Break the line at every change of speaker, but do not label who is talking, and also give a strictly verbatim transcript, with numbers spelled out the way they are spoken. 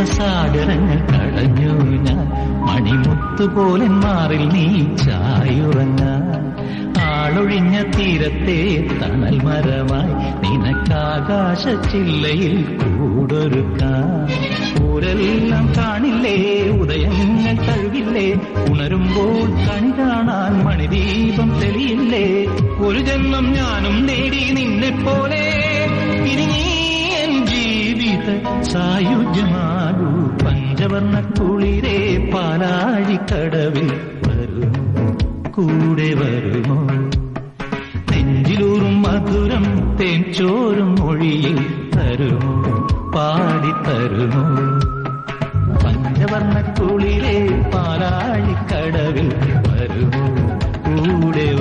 സാഗരങ്ങൾ കടഞ്ഞു ഞാൻ മണിമുത്തുപോലെ മാറിൽ നീ ചായുറങ്ങാൻ ആളൊഴിഞ്ഞ തീരത്തെ തണൽ മരമായി നിനക്കാകാശച്ചില്ലയിൽ കൂടൊരുക്കാൻ ഊരെല്ലാം കാണില്ലേ ഉദയങ്ങൾ തഴുകില്ലേ ഉണരുമ്പോൾ കണി കാണാൻ മണിദീപം തെളിയില്ലേ ഒരു ജന്മം ഞാനും നേടി നിന്നെ പോലെ ഇനി നീ എൻ ജീവിത സായുജ്യമാകൂ പഞ്ചവർണ്ണ കുളിരേ പാലാഴിക്കടവിൽ വരുമോ കൂടെ വരുമോ നെഞ്ചിലൂറും മധുരം തേൻ ചോറും മൊഴിയിൽ തരുമോ പാടിത്തരുമോ പഞ്ചവർണ്ണ കുളിരേ പാലാഴിക്കടവിൽ വരുമോ കൂടെ